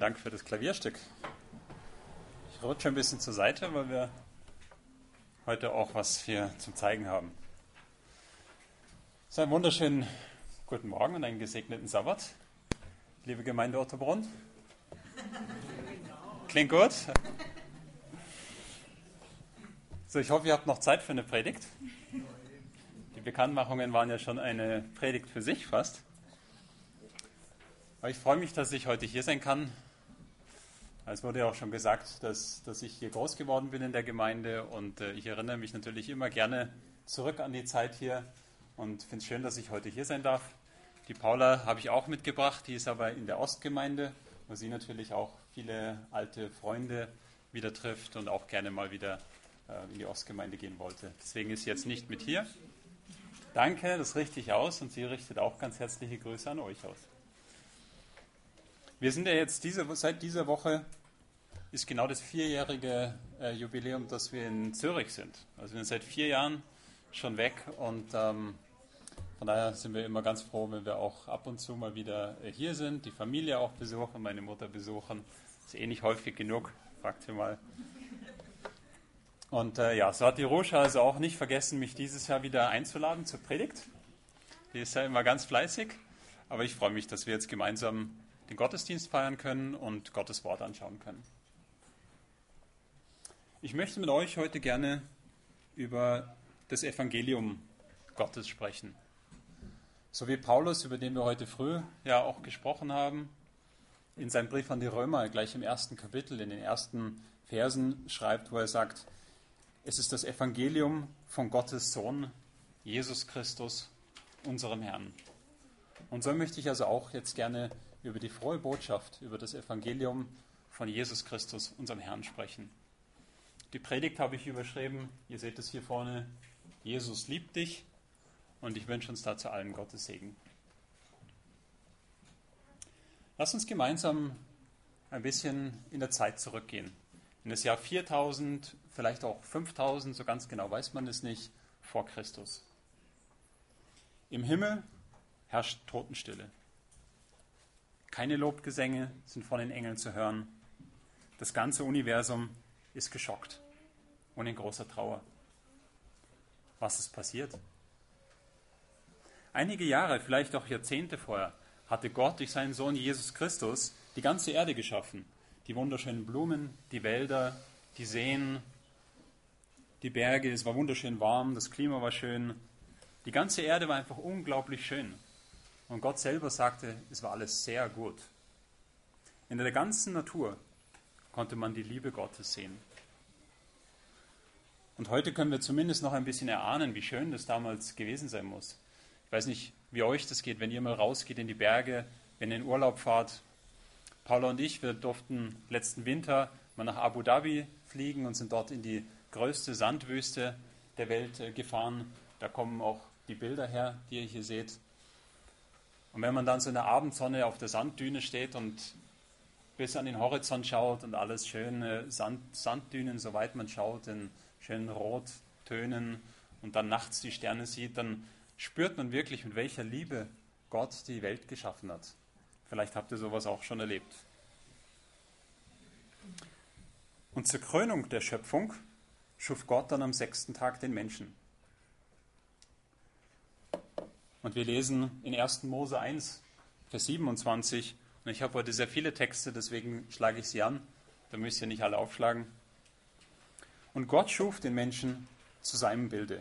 Dank für das Klavierstück. Ich rutsche ein bisschen zur Seite, weil wir heute auch was hier zum Zeigen haben. So, einen wunderschönen guten Morgen und einen gesegneten Sabbat, liebe Gemeinde Ottobrunn. Klingt gut? So, ich hoffe, ihr habt noch Zeit für eine Predigt. Die Bekanntmachungen waren ja schon eine Predigt für sich fast. Aber ich freue mich, dass ich heute hier sein kann. Es wurde ja auch schon gesagt, dass ich hier groß geworden bin in der Gemeinde und ich erinnere mich natürlich immer gerne zurück an die Zeit hier und finde es schön, dass ich heute hier sein darf. Die Paula habe ich auch mitgebracht, die ist aber in der Ostgemeinde, wo sie natürlich auch viele alte Freunde wieder trifft und auch gerne mal wieder in die Ostgemeinde gehen wollte. Deswegen ist sie jetzt nicht mit hier. Danke, das richte ich aus und sie richtet auch ganz herzliche Grüße an euch aus. Wir sind ja jetzt seit dieser Woche ist genau das 4-jährige Jubiläum, dass wir in Zürich sind. Also wir sind seit 4 Jahren schon weg und von daher sind wir immer ganz froh, wenn wir auch ab und zu mal wieder hier sind, die Familie auch besuchen, meine Mutter besuchen. Das ist nicht häufig genug, fragt sie mal. Und so hat die Ruscha also auch nicht vergessen, mich dieses Jahr wieder einzuladen zur Predigt. Die ist ja immer ganz fleißig, aber ich freue mich, dass wir jetzt gemeinsam den Gottesdienst feiern können und Gottes Wort anschauen können. Ich möchte mit euch heute gerne über das Evangelium Gottes sprechen. So wie Paulus, über den wir heute früh ja auch gesprochen haben, in seinem Brief an die Römer, gleich im 1. Kapitel, in den ersten Versen schreibt, wo er sagt, es ist das Evangelium von Gottes Sohn, Jesus Christus, unserem Herrn. Und so möchte ich also auch jetzt gerne über die frohe Botschaft, über das Evangelium von Jesus Christus, unserem Herrn, sprechen. Die Predigt habe ich überschrieben, ihr seht es hier vorne, Jesus liebt dich und ich wünsche uns dazu allen Gottes Segen. Lass uns gemeinsam ein bisschen in der Zeit zurückgehen. In das Jahr 4000, vielleicht auch 5000, so ganz genau weiß man es nicht, vor Christus. Im Himmel herrscht Totenstille. Keine Lobgesänge sind von den Engeln zu hören. Das ganze Universum ist geschockt und in großer Trauer. Was ist passiert? Einige Jahre, vielleicht auch Jahrzehnte vorher, hatte Gott durch seinen Sohn Jesus Christus die ganze Erde geschaffen. Die wunderschönen Blumen, die Wälder, die Seen, die Berge. Es war wunderschön warm, das Klima war schön. Die ganze Erde war einfach unglaublich schön. Und Gott selber sagte, es war alles sehr gut. In der ganzen Natur konnte man die Liebe Gottes sehen. Und heute können wir zumindest noch ein bisschen erahnen, wie schön das damals gewesen sein muss. Ich weiß nicht, wie euch das geht, wenn ihr mal rausgeht in die Berge, wenn ihr in Urlaub fahrt. Paula und ich, wir durften letzten Winter mal nach Abu Dhabi fliegen und sind dort in die größte Sandwüste der Welt gefahren. Da kommen auch die Bilder her, die ihr hier seht. Und wenn man dann so in der Abendsonne auf der Sanddüne steht und bis an den Horizont schaut und alles schöne Sanddünen, soweit man schaut, in schönen Rottönen und dann nachts die Sterne sieht, dann spürt man wirklich, mit welcher Liebe Gott die Welt geschaffen hat. Vielleicht habt ihr sowas auch schon erlebt. Und zur Krönung der Schöpfung schuf Gott dann am 6. Tag den Menschen. Und wir lesen in 1. Mose 1, Vers 27. Und ich habe heute sehr viele Texte, deswegen schlage ich sie an. Da müsst ihr nicht alle aufschlagen. Und Gott schuf den Menschen zu seinem Bilde.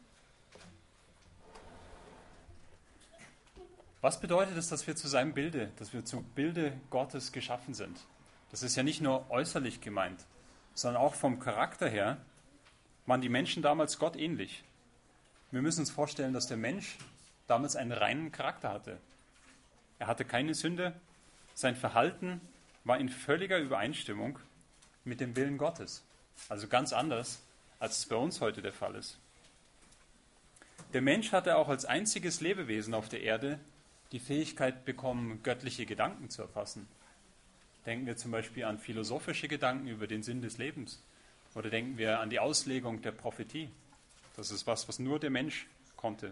Was bedeutet es, dass wir zu seinem Bilde, dass wir zum Bilde Gottes geschaffen sind? Das ist ja nicht nur äußerlich gemeint, sondern auch vom Charakter her waren die Menschen damals Gott ähnlich. Wir müssen uns vorstellen, dass der Mensch damals einen reinen Charakter hatte. Er hatte keine Sünde, sein Verhalten war in völliger Übereinstimmung mit dem Willen Gottes. Also ganz anders, als es bei uns heute der Fall ist. Der Mensch hatte auch als einziges Lebewesen auf der Erde die Fähigkeit bekommen, göttliche Gedanken zu erfassen. Denken wir zum Beispiel an philosophische Gedanken über den Sinn des Lebens. Oder denken wir an die Auslegung der Prophetie. Das ist was nur der Mensch konnte.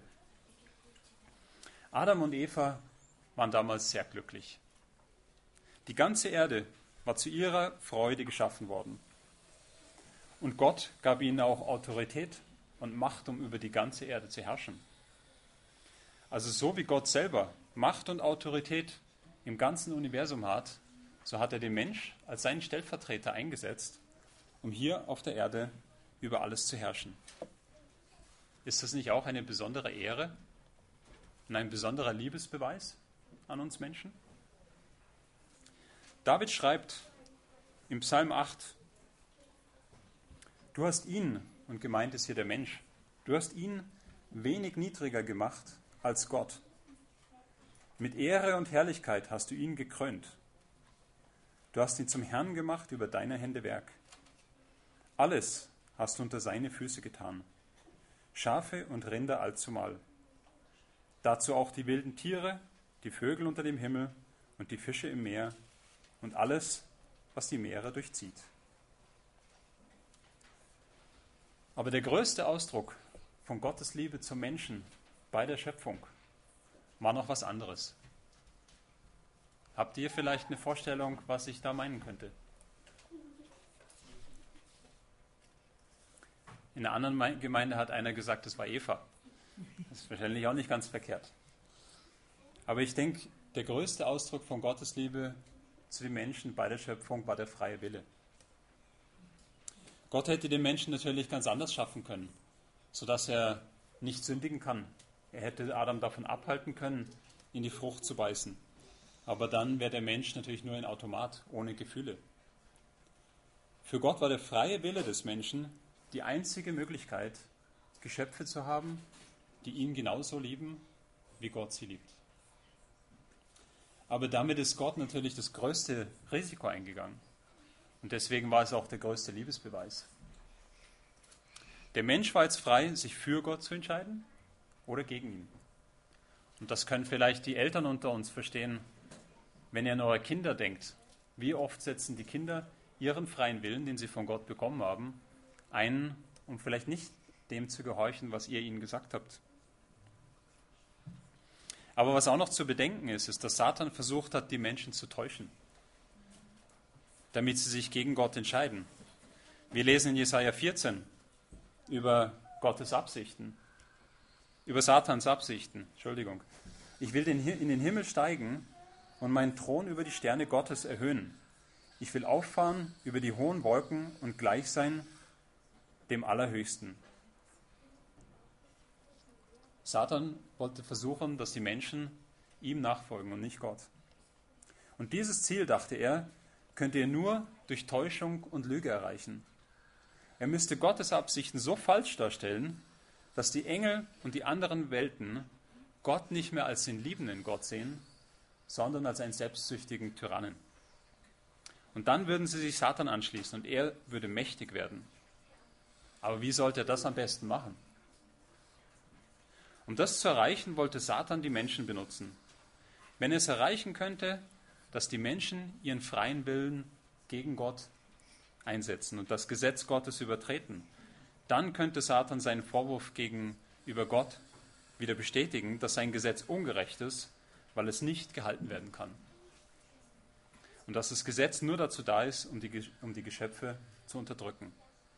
Adam und Eva waren damals sehr glücklich. Die ganze Erde war zu ihrer Freude geschaffen worden. Und Gott gab ihnen auch Autorität und Macht, um über die ganze Erde zu herrschen. Also so wie Gott selber Macht und Autorität im ganzen Universum hat, so hat er den Mensch als seinen Stellvertreter eingesetzt, um hier auf der Erde über alles zu herrschen. Ist das nicht auch eine besondere Ehre und ein besonderer Liebesbeweis an uns Menschen? David schreibt im Psalm 8, du hast ihn, und gemeint ist hier der Mensch, du hast ihn wenig niedriger gemacht als Gott. Mit Ehre und Herrlichkeit hast du ihn gekrönt. Du hast ihn zum Herrn gemacht über deine Hände Werk. Alles hast du unter seine Füße getan. Schafe und Rinder allzumal. Dazu auch die wilden Tiere, die Vögel unter dem Himmel und die Fische im Meer und alles, was die Meere durchzieht. Aber der größte Ausdruck von Gottes Liebe zum Menschen bei der Schöpfung war noch was anderes. Habt ihr vielleicht eine Vorstellung, was ich da meinen könnte? In einer anderen Gemeinde hat einer gesagt, es war Eva. Das ist wahrscheinlich auch nicht ganz verkehrt. Aber ich denke, der größte Ausdruck von Gottes Liebe zu den Menschen bei der Schöpfung war der freie Wille. Gott hätte den Menschen natürlich ganz anders schaffen können, sodass er nicht sündigen kann. Er hätte Adam davon abhalten können, in die Frucht zu beißen. Aber dann wäre der Mensch natürlich nur ein Automat, ohne Gefühle. Für Gott war der freie Wille des Menschen die einzige Möglichkeit, Geschöpfe zu haben, die ihn genauso lieben, wie Gott sie liebt. Aber damit ist Gott natürlich das größte Risiko eingegangen. Und deswegen war es auch der größte Liebesbeweis. Der Mensch war jetzt frei, sich für Gott zu entscheiden oder gegen ihn. Und das können vielleicht die Eltern unter uns verstehen, wenn ihr an eure Kinder denkt. Wie oft setzen die Kinder ihren freien Willen, den sie von Gott bekommen haben, ein, um vielleicht nicht dem zu gehorchen, was ihr ihnen gesagt habt. Aber was auch noch zu bedenken ist, ist, dass Satan versucht hat, die Menschen zu täuschen, damit sie sich gegen Gott entscheiden. Wir lesen in Jesaja 14 über Gottes Absichten, über Satans Absichten. Entschuldigung. Ich will in den Himmel steigen und meinen Thron über die Sterne Gottes erhöhen. Ich will auffahren über die hohen Wolken und gleich sein dem Allerhöchsten. Satan wollte versuchen, dass die Menschen ihm nachfolgen und nicht Gott. Und dieses Ziel, dachte er, könnte er nur durch Täuschung und Lüge erreichen. Er müsste Gottes Absichten so falsch darstellen, dass die Engel und die anderen Welten Gott nicht mehr als den liebenden Gott sehen, sondern als einen selbstsüchtigen Tyrannen. Und dann würden sie sich Satan anschließen und er würde mächtig werden. Aber wie sollte er das am besten machen? Um das zu erreichen, wollte Satan die Menschen benutzen. Wenn er es erreichen könnte, dass die Menschen ihren freien Willen gegen Gott einsetzen und das Gesetz Gottes übertreten, dann könnte Satan seinen Vorwurf gegenüber Gott wieder bestätigen, dass sein Gesetz ungerecht ist, weil es nicht gehalten werden kann. Und dass das Gesetz nur dazu da ist, um die Geschöpfe zu unterdrücken.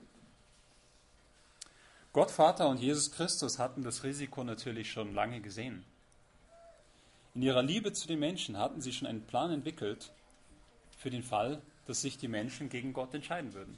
Gott Vater und Jesus Christus hatten das Risiko natürlich schon lange gesehen. In ihrer Liebe zu den Menschen hatten sie schon einen Plan entwickelt für den Fall, dass sich die Menschen gegen Gott entscheiden würden.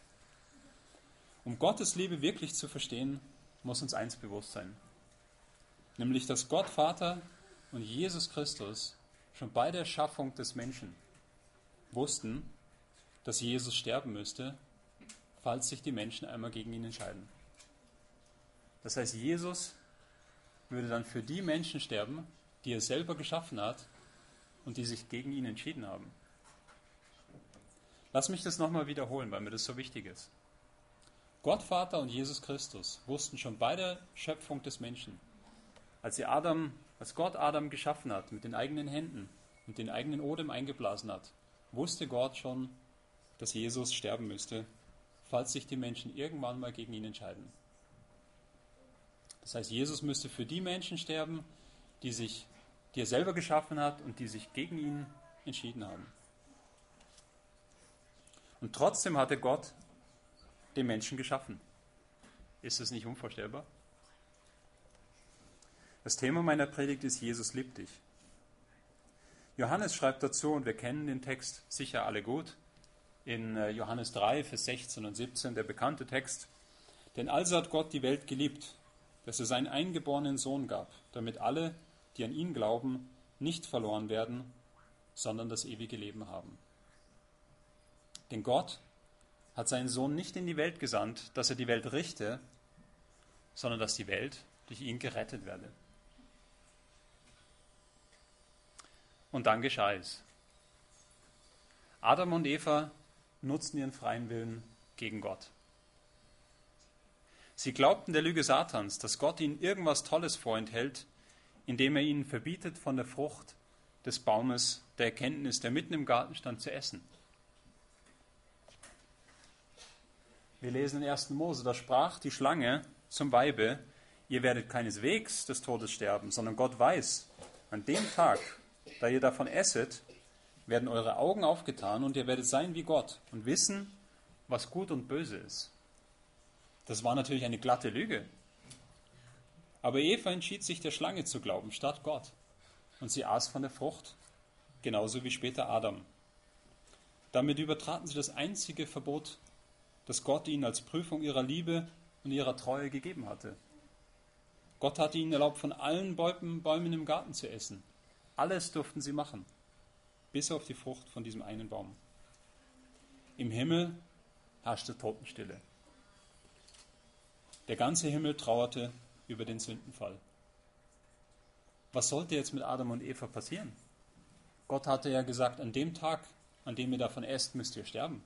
Um Gottes Liebe wirklich zu verstehen, muss uns eins bewusst sein. Nämlich, dass Gott Vater und Jesus Christus schon bei der Schaffung des Menschen wussten, dass Jesus sterben müsste, falls sich die Menschen einmal gegen ihn entscheiden. Das heißt, Jesus würde dann für die Menschen sterben, die er selber geschaffen hat und die sich gegen ihn entschieden haben. Lass mich das nochmal wiederholen, weil mir das so wichtig ist. Gott Vater und Jesus Christus wussten schon bei der Schöpfung des Menschen, als Gott Adam geschaffen hat mit den eigenen Händen und den eigenen Odem eingeblasen hat, wusste Gott schon, dass Jesus sterben müsste, falls sich die Menschen irgendwann mal gegen ihn entscheiden. Das heißt, Jesus müsste für die Menschen sterben, die er selber geschaffen hat und die sich gegen ihn entschieden haben. Und trotzdem hatte Gott den Menschen geschaffen. Ist das nicht unvorstellbar? Das Thema meiner Predigt ist: Jesus liebt dich. Johannes schreibt dazu, und wir kennen den Text sicher alle gut, in Johannes 3, Vers 16 und 17, der bekannte Text: Denn also hat Gott die Welt geliebt, dass er seinen eingeborenen Sohn gab, damit alle, die an ihn glauben, nicht verloren werden, sondern das ewige Leben haben. Denn Gott hat seinen Sohn nicht in die Welt gesandt, dass er die Welt richte, sondern dass die Welt durch ihn gerettet werde. Und dann geschah es. Adam und Eva nutzten ihren freien Willen gegen Gott. Sie glaubten der Lüge Satans, dass Gott ihnen irgendwas Tolles vorenthält, indem er ihnen verbietet, von der Frucht des Baumes der Erkenntnis, der mitten im Garten stand, zu essen. Wir lesen in 1. Mose, da sprach die Schlange zum Weibe: Ihr werdet keineswegs des Todes sterben, sondern Gott weiß, an dem Tag, da ihr davon esset, werden eure Augen aufgetan und ihr werdet sein wie Gott und wissen, was gut und böse ist. Das war natürlich eine glatte Lüge. Aber Eva entschied sich, der Schlange zu glauben, statt Gott. Und sie aß von der Frucht, genauso wie später Adam. Damit übertraten sie das einzige Verbot, das Gott ihnen als Prüfung ihrer Liebe und ihrer Treue gegeben hatte. Gott hatte ihnen erlaubt, von allen Bäumen im Garten zu essen. Alles durften sie machen, bis auf die Frucht von diesem einen Baum. Im Himmel herrschte Totenstille. Der ganze Himmel trauerte über den Sündenfall. Was sollte jetzt mit Adam und Eva passieren? Gott hatte ja gesagt, an dem Tag, an dem ihr davon esst, müsst ihr sterben.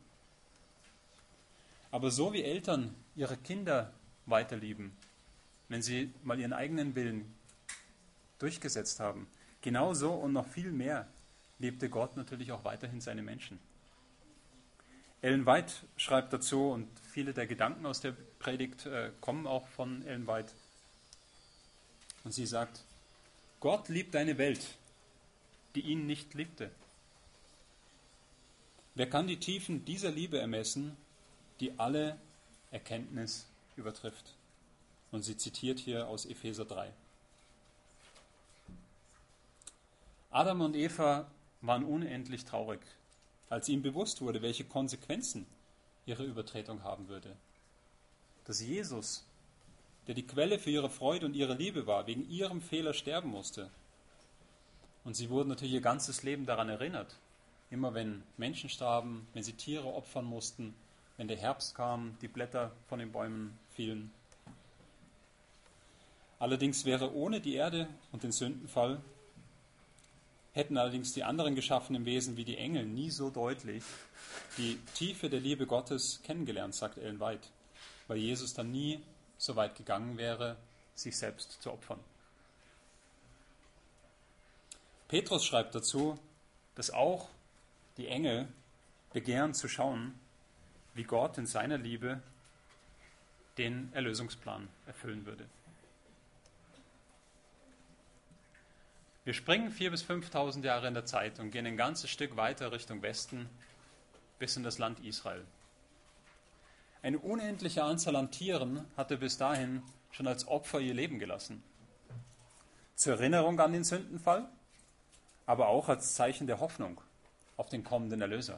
Aber so wie Eltern ihre Kinder weiterlieben, wenn sie mal ihren eigenen Willen durchgesetzt haben, genauso und noch viel mehr liebte Gott natürlich auch weiterhin seine Menschen. Ellen White schreibt dazu, und viele der Gedanken aus der Predigt kommen auch von Ellen White. Und sie sagt: Gott liebt eine Welt, die ihn nicht liebte. Wer kann die Tiefen dieser Liebe ermessen, die alle Erkenntnis übertrifft? Und sie zitiert hier aus Epheser 3. Adam und Eva waren unendlich traurig, als ihnen bewusst wurde, welche Konsequenzen ihre Übertretung haben würde. Dass Jesus, der die Quelle für ihre Freude und ihre Liebe war, wegen ihrem Fehler sterben musste. Und sie wurden natürlich ihr ganzes Leben daran erinnert. Immer wenn Menschen starben, wenn sie Tiere opfern mussten, wenn der Herbst kam, die Blätter von den Bäumen fielen. Allerdings wäre ohne die Erde und den Sündenfall, hätten allerdings die anderen geschaffenen Wesen wie die Engel nie so deutlich die Tiefe der Liebe Gottes kennengelernt, sagt Ellen White, weil Jesus dann nie so weit gegangen wäre, sich selbst zu opfern. Petrus schreibt dazu, dass auch die Engel begehren zu schauen, wie Gott in seiner Liebe den Erlösungsplan erfüllen würde. Wir springen 4.000 bis 5.000 Jahre in der Zeit und gehen ein ganzes Stück weiter Richtung Westen bis in das Land Israel. Eine unendliche Anzahl an Tieren hatte bis dahin schon als Opfer ihr Leben gelassen. Zur Erinnerung an den Sündenfall, aber auch als Zeichen der Hoffnung auf den kommenden Erlöser.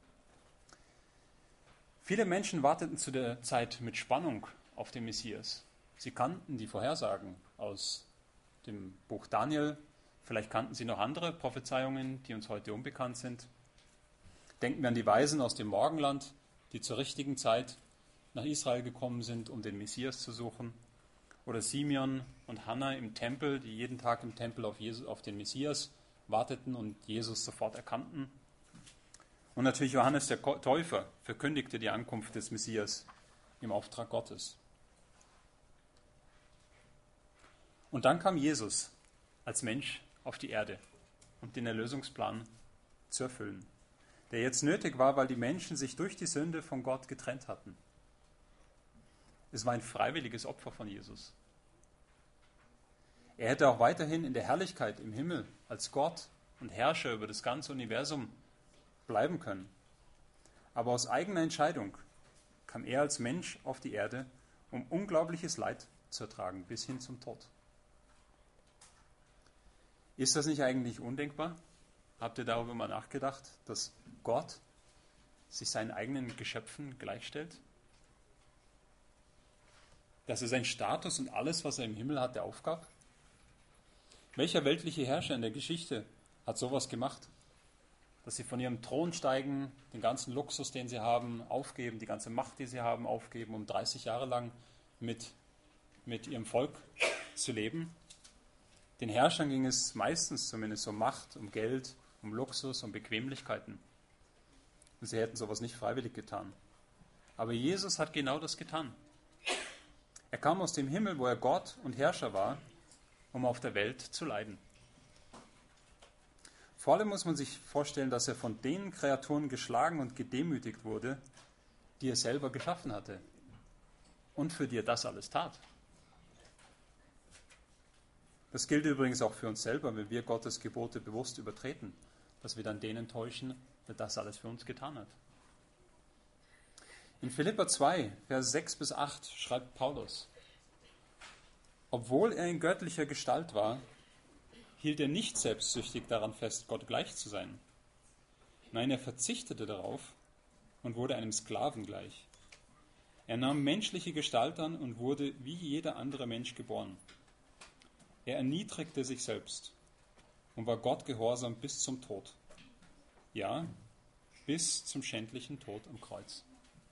Viele Menschen warteten zu der Zeit mit Spannung auf den Messias. Sie kannten die Vorhersagen aus dem Buch Daniel. Vielleicht kannten sie noch andere Prophezeiungen, die uns heute unbekannt sind. Denken wir an die Weisen aus dem Morgenland, die zur richtigen Zeit nach Israel gekommen sind, um den Messias zu suchen. Oder Simeon und Hannah im Tempel, die jeden Tag im Tempel auf den Messias warteten und Jesus sofort erkannten. Und natürlich Johannes der Täufer verkündigte die Ankunft des Messias im Auftrag Gottes. Und dann kam Jesus als Mensch auf die Erde, um den Erlösungsplan zu erfüllen, der jetzt nötig war, weil die Menschen sich durch die Sünde von Gott getrennt hatten. Es war ein freiwilliges Opfer von Jesus. Er hätte auch weiterhin in der Herrlichkeit im Himmel als Gott und Herrscher über das ganze Universum bleiben können. aber aus eigener Entscheidung kam er als Mensch auf die Erde, um unglaubliches Leid zu ertragen, bis hin zum Tod. Ist das nicht eigentlich undenkbar? Habt ihr darüber mal nachgedacht, dass Gott sich seinen eigenen Geschöpfen gleichstellt? Dass er seinen Status und alles, was er im Himmel hatte, aufgab? Welcher weltliche Herrscher in der Geschichte hat sowas gemacht? Dass sie von ihrem Thron steigen, den ganzen Luxus, den sie haben, aufgeben, die ganze Macht, die sie haben, aufgeben, um 30 Jahre lang mit ihrem Volk zu leben. Den Herrschern ging es meistens zumindest um Macht, um Geld, um Luxus, um Bequemlichkeiten. Und sie hätten sowas nicht freiwillig getan. Aber Jesus hat genau das getan. Er kam aus dem Himmel, wo er Gott und Herrscher war, um auf der Welt zu leiden. Vor allem muss man sich vorstellen, dass er von den Kreaturen geschlagen und gedemütigt wurde, die er selber geschaffen hatte und für die er das alles tat. Das gilt übrigens auch für uns selber, wenn wir Gottes Gebote bewusst übertreten, dass wir dann den enttäuschen, der das alles für uns getan hat. In Philipper 2, Vers 6 bis 8 schreibt Paulus: Obwohl er in göttlicher Gestalt war, hielt er nicht selbstsüchtig daran fest, Gott gleich zu sein. Nein, er verzichtete darauf und wurde einem Sklaven gleich. Er nahm menschliche Gestalt an und wurde wie jeder andere Mensch geboren. Er erniedrigte sich selbst und war Gott gehorsam bis zum Tod. Ja, bis zum schändlichen Tod am Kreuz.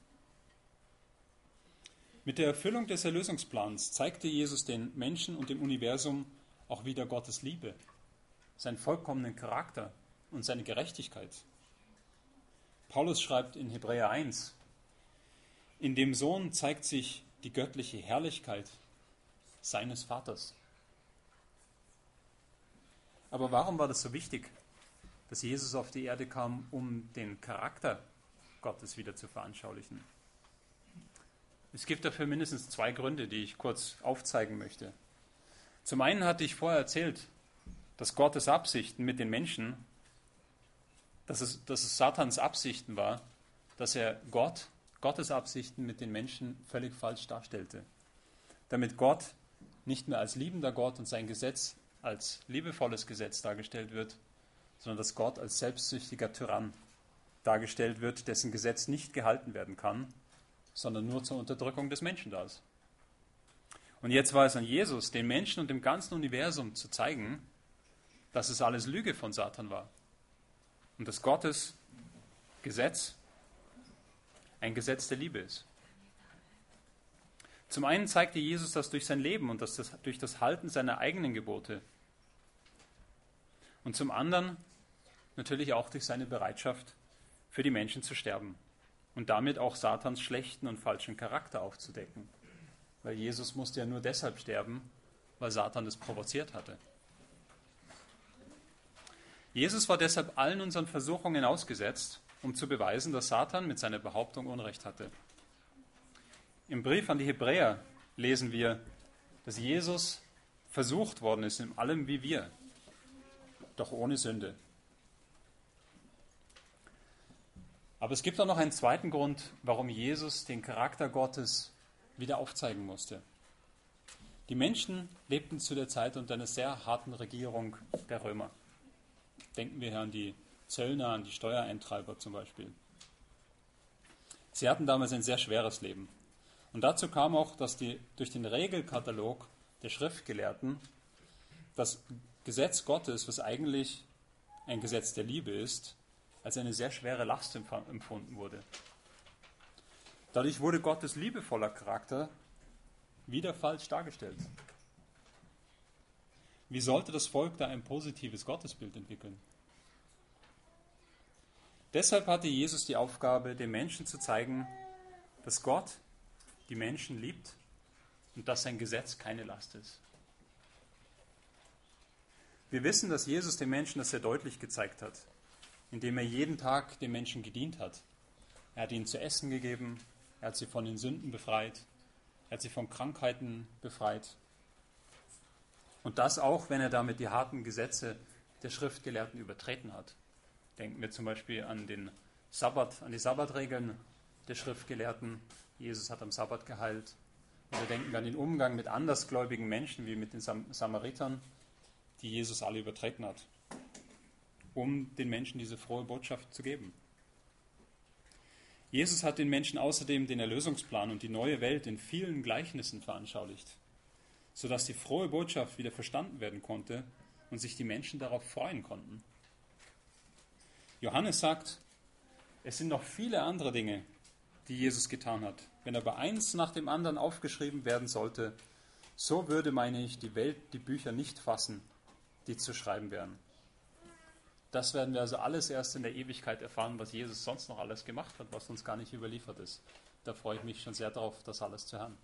Mit der Erfüllung des Erlösungsplans zeigte Jesus den Menschen und dem Universum auch wieder Gottes Liebe, seinen vollkommenen Charakter und seine Gerechtigkeit. Paulus schreibt in Hebräer 1, in dem Sohn zeigt sich die göttliche Herrlichkeit seines Vaters. Aber warum war das so wichtig, dass Jesus auf die Erde kam, um den Charakter Gottes wieder zu veranschaulichen? Es gibt dafür mindestens 2 Gründe, die ich kurz aufzeigen möchte. Zum einen hatte ich vorher erzählt, dass Gottes Absichten mit den Menschen, dass es Satans Absichten war, dass er Gottes Absichten mit den Menschen völlig falsch darstellte. Damit Gott nicht mehr als liebender Gott und sein Gesetz als liebevolles Gesetz dargestellt wird, sondern dass Gott als selbstsüchtiger Tyrann dargestellt wird, dessen Gesetz nicht gehalten werden kann, sondern nur zur Unterdrückung des Menschen da ist. Und jetzt war es an Jesus, den Menschen und dem ganzen Universum zu zeigen, dass es alles Lüge von Satan war und dass Gottes Gesetz ein Gesetz der Liebe ist. Zum einen zeigte Jesus das durch sein Leben und durch das Halten seiner eigenen Gebote. Und zum anderen natürlich auch durch seine Bereitschaft, für die Menschen zu sterben und damit auch Satans schlechten und falschen Charakter aufzudecken. Weil Jesus musste ja nur deshalb sterben, weil Satan es provoziert hatte. Jesus war deshalb allen unseren Versuchungen ausgesetzt, um zu beweisen, dass Satan mit seiner Behauptung Unrecht hatte. Im Brief an die Hebräer lesen wir, dass Jesus versucht worden ist in allem wie wir, doch ohne Sünde. Aber es gibt auch noch einen zweiten Grund, warum Jesus den Charakter Gottes wieder aufzeigen musste. Die Menschen lebten zu der Zeit unter einer sehr harten Regierung der Römer. Denken wir hier an die Zöllner, an die Steuereintreiber zum Beispiel. Sie hatten damals ein sehr schweres Leben. Und dazu kam auch, dass durch den Regelkatalog der Schriftgelehrten das Gesetz Gottes, was eigentlich ein Gesetz der Liebe ist, als eine sehr schwere Last empfunden wurde. Dadurch wurde Gottes liebevoller Charakter wieder falsch dargestellt. Wie sollte das Volk da ein positives Gottesbild entwickeln? Deshalb hatte Jesus die Aufgabe, den Menschen zu zeigen, dass Gott die Menschen liebt und dass sein Gesetz keine Last ist. Wir wissen, dass Jesus den Menschen das sehr deutlich gezeigt hat, indem er jeden Tag den Menschen gedient hat. Er hat ihnen zu essen gegeben, er hat sie von den Sünden befreit, er hat sie von Krankheiten befreit. Und das auch, wenn er damit die harten Gesetze der Schriftgelehrten übertreten hat. Denken wir zum Beispiel an den an die Sabbatregeln der Schriftgelehrten. Jesus hat am Sabbat geheilt. Und wir denken an den Umgang mit andersgläubigen Menschen, wie mit den Samaritern, die Jesus alle übertreten hat, um den Menschen diese frohe Botschaft zu geben. Jesus hat den Menschen außerdem den Erlösungsplan und die neue Welt in vielen Gleichnissen veranschaulicht, sodass die frohe Botschaft wieder verstanden werden konnte und sich die Menschen darauf freuen konnten. Johannes sagt, es sind noch viele andere Dinge, die Jesus getan hat. Wenn aber eins nach dem anderen aufgeschrieben werden sollte, so würde, meine ich, die Welt die Bücher nicht fassen, die zu schreiben wären. Das werden wir also alles erst in der Ewigkeit erfahren, was Jesus sonst noch alles gemacht hat, was uns gar nicht überliefert ist. Da freue ich mich schon sehr darauf, das alles zu hören.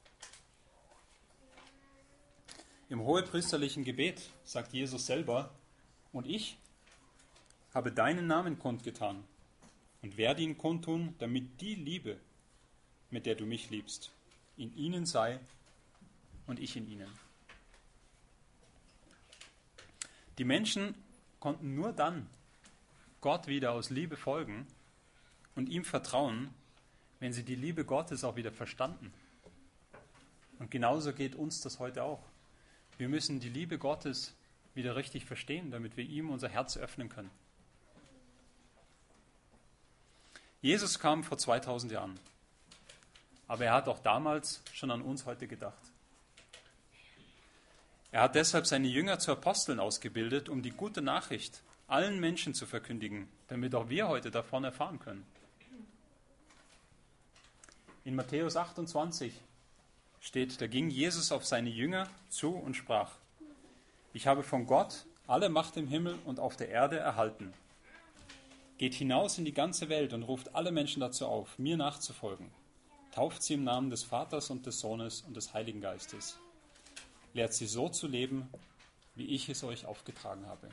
Im hohepriesterlichen Gebet sagt Jesus selber, und ich habe deinen Namen kundgetan und werde ihn kundtun, damit die Liebe, mit der du mich liebst, in ihnen sei und ich in ihnen. Die Menschen konnten nur dann Gott wieder aus Liebe folgen und ihm vertrauen, wenn sie die Liebe Gottes auch wieder verstanden. Und genauso geht uns das heute auch. Wir müssen die Liebe Gottes wieder richtig verstehen, damit wir ihm unser Herz öffnen können. Jesus kam vor 2000 Jahren, aber er hat auch damals schon an uns heute gedacht. Er hat deshalb seine Jünger zu Aposteln ausgebildet, um die gute Nachricht allen Menschen zu verkündigen, damit auch wir heute davon erfahren können. In Matthäus 28 steht, da ging Jesus auf seine Jünger zu und sprach, ich habe von Gott alle Macht im Himmel und auf der Erde erhalten. Geht hinaus in die ganze Welt und ruft alle Menschen dazu auf, mir nachzufolgen. Tauft sie im Namen des Vaters und des Sohnes und des Heiligen Geistes. Lehrt sie so zu leben, wie ich es euch aufgetragen habe.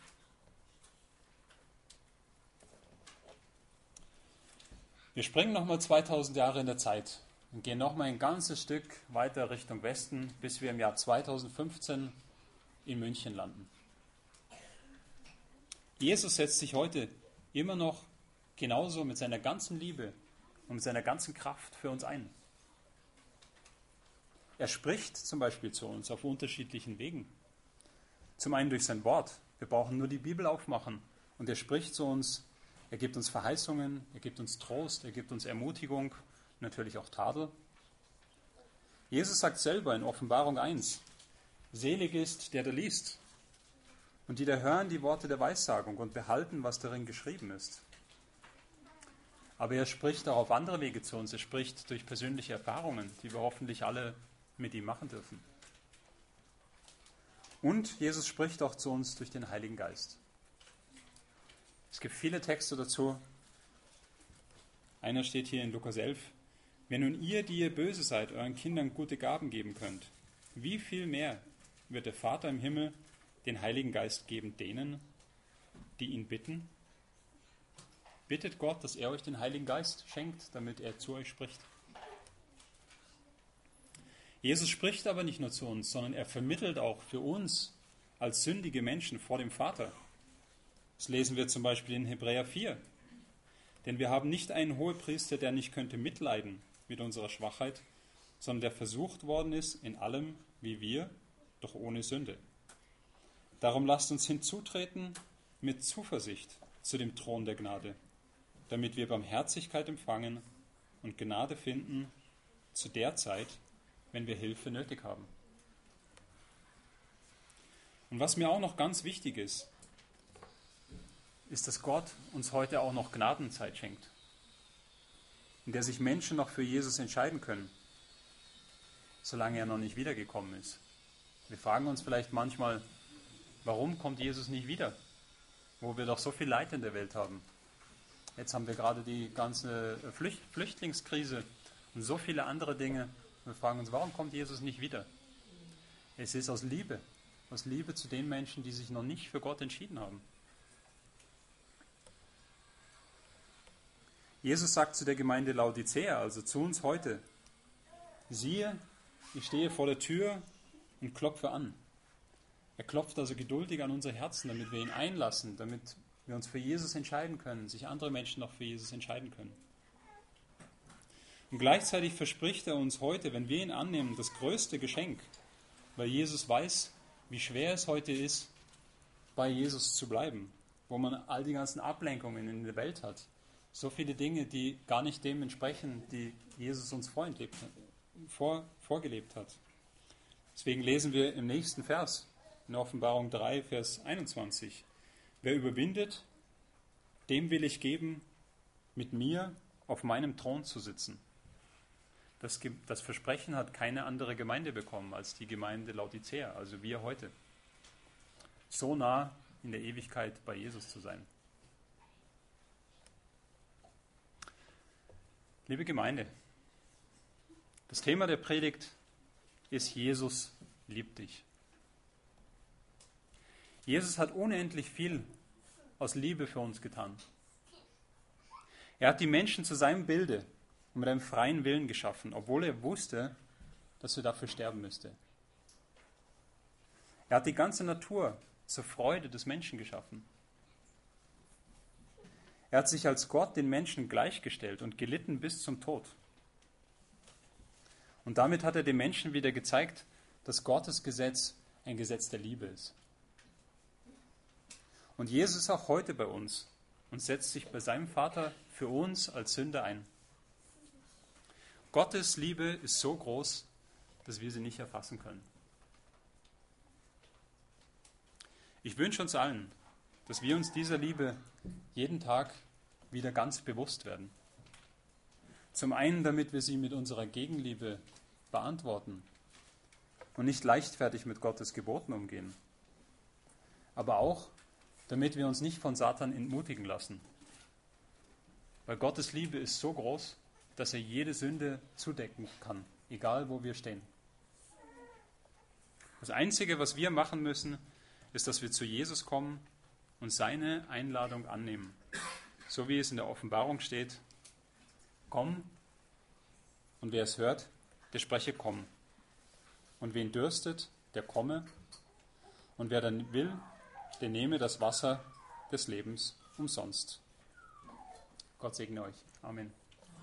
Wir springen nochmal 2000 Jahre in der Zeit und gehen nochmal ein ganzes Stück weiter Richtung Westen, bis wir im Jahr 2015 in München landen. Jesus setzt sich heute immer noch genauso mit seiner ganzen Liebe und mit seiner ganzen Kraft für uns ein. Er spricht zum Beispiel zu uns auf unterschiedlichen Wegen. Zum einen durch sein Wort. Wir brauchen nur die Bibel aufmachen und er spricht zu uns. Er gibt uns Verheißungen, er gibt uns Trost, er gibt uns Ermutigung, natürlich auch Tadel. Jesus sagt selber in Offenbarung 1, selig ist, der da liest und die da hören die Worte der Weissagung und behalten, was darin geschrieben ist. Aber er spricht auch auf andere Wege zu uns. Er spricht durch persönliche Erfahrungen, die wir hoffentlich alle mit ihm machen dürfen. Und Jesus spricht auch zu uns durch den Heiligen Geist. Es gibt viele Texte dazu. Einer steht hier in Lukas 11. Wenn nun ihr, die ihr böse seid, euren Kindern gute Gaben geben könnt, wie viel mehr wird der Vater im Himmel den Heiligen Geist geben denen, die ihn bitten? Bittet Gott, dass er euch den Heiligen Geist schenkt, damit er zu euch spricht. Jesus spricht aber nicht nur zu uns, sondern er vermittelt auch für uns als sündige Menschen vor dem Vater. Das lesen wir zum Beispiel in Hebräer 4. Denn wir haben nicht einen Hohepriester, der nicht könnte mitleiden mit unserer Schwachheit, sondern der versucht worden ist in allem wie wir, doch ohne Sünde. Darum lasst uns hinzutreten mit Zuversicht zu dem Thron der Gnade, damit wir Barmherzigkeit empfangen und Gnade finden zu der Zeit, wenn wir Hilfe nötig haben. Und was mir auch noch ganz wichtig ist, dass Gott uns heute auch noch Gnadenzeit schenkt, in der sich Menschen noch für Jesus entscheiden können, solange er noch nicht wiedergekommen ist. Wir fragen uns vielleicht manchmal, warum kommt Jesus nicht wieder, wo wir doch so viel Leid in der Welt haben. Jetzt haben wir gerade die ganze Flüchtlingskrise und so viele andere Dinge. Wir fragen uns, warum kommt Jesus nicht wieder? Es ist aus Liebe zu den Menschen, die sich noch nicht für Gott entschieden haben. Jesus sagt zu der Gemeinde Laodicea, also zu uns heute, siehe, ich stehe vor der Tür und klopfe an. Er klopft also geduldig an unser Herzen, damit wir ihn einlassen, damit wir wir uns für Jesus entscheiden können, sich andere Menschen noch für Jesus entscheiden können. Und gleichzeitig verspricht er uns heute, wenn wir ihn annehmen, das größte Geschenk, weil Jesus weiß, wie schwer es heute ist, bei Jesus zu bleiben, wo man all die ganzen Ablenkungen in der Welt hat. So viele Dinge, die gar nicht dem entsprechen, die Jesus uns vorgelebt hat. Deswegen lesen wir im nächsten Vers, in Offenbarung 3, Vers 21. Wer überwindet, dem will ich geben, mit mir auf meinem Thron zu sitzen. Das Versprechen hat keine andere Gemeinde bekommen als die Gemeinde Laodicea, also wir heute. So nah in der Ewigkeit bei Jesus zu sein. Liebe Gemeinde, das Thema der Predigt ist: Jesus liebt dich. Jesus hat unendlich viel aus Liebe für uns getan. Er hat die Menschen zu seinem Bilde und mit einem freien Willen geschaffen, obwohl er wusste, dass er dafür sterben müsste. Er hat die ganze Natur zur Freude des Menschen geschaffen. Er hat sich als Gott den Menschen gleichgestellt und gelitten bis zum Tod. Und damit hat er den Menschen wieder gezeigt, dass Gottes Gesetz ein Gesetz der Liebe ist. Und Jesus ist auch heute bei uns und setzt sich bei seinem Vater für uns als Sünder ein. Gottes Liebe ist so groß, dass wir sie nicht erfassen können. Ich wünsche uns allen, dass wir uns dieser Liebe jeden Tag wieder ganz bewusst werden. Zum einen, damit wir sie mit unserer Gegenliebe beantworten und nicht leichtfertig mit Gottes Geboten umgehen. Aber auch, damit wir uns nicht von Satan entmutigen lassen. Weil Gottes Liebe ist so groß, dass er jede Sünde zudecken kann, egal wo wir stehen. Das Einzige, was wir machen müssen, ist, dass wir zu Jesus kommen und seine Einladung annehmen. So wie es in der Offenbarung steht: Komm, und wer es hört, der spreche komm. Und wen dürstet, der komme. Und wer dann will, der nehme das Wasser des Lebens umsonst. Gott segne euch. Amen.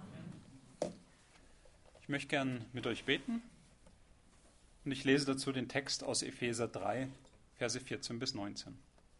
Ich möchte gern mit euch beten und ich lese dazu den Text aus Epheser 3, Verse 14 bis 19.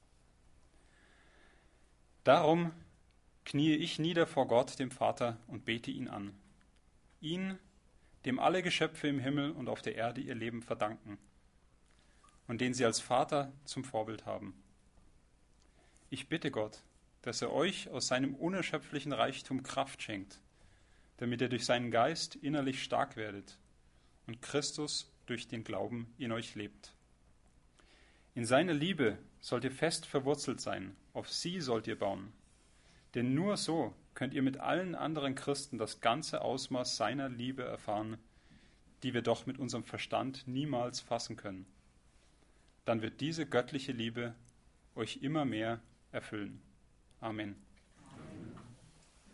Darum kniee ich nieder vor Gott, dem Vater, und bete ihn an. Ihn, dem alle Geschöpfe im Himmel und auf der Erde ihr Leben verdanken und den sie als Vater zum Vorbild haben. Ich bitte Gott, dass er euch aus seinem unerschöpflichen Reichtum Kraft schenkt, damit ihr durch seinen Geist innerlich stark werdet und Christus durch den Glauben in euch lebt. In seiner Liebe sollt ihr fest verwurzelt sein, auf sie sollt ihr bauen. Denn nur so könnt ihr mit allen anderen Christen das ganze Ausmaß seiner Liebe erfahren, die wir doch mit unserem Verstand niemals fassen können. Dann wird diese göttliche Liebe euch immer mehr erfüllen. Amen.